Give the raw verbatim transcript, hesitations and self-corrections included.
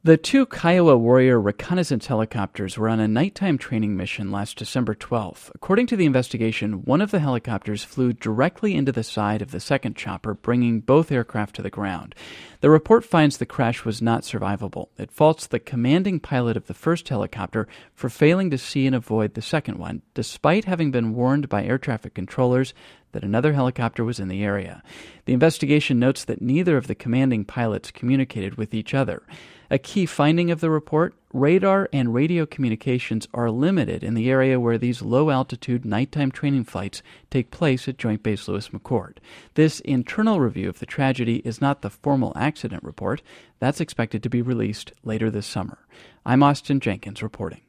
The two Kiowa Warrior reconnaissance helicopters were on a nighttime training mission last December twelfth. According to the investigation, one of the helicopters flew directly into the side of the second chopper, bringing both aircraft to the ground. The report finds the crash was not survivable. It faults the commanding pilot of the first helicopter for failing to see and avoid the second one, despite having been warned by air traffic controllers that another helicopter was in the area. The investigation notes that neither of the commanding pilots communicated with each other. A key finding of the report, radar and radio communications are limited in the area where these low-altitude nighttime training flights take place at Joint Base Lewis-McChord. This internal review of the tragedy is not the formal accident report. That's expected to be released later this summer. I'm Austin Jenkins reporting.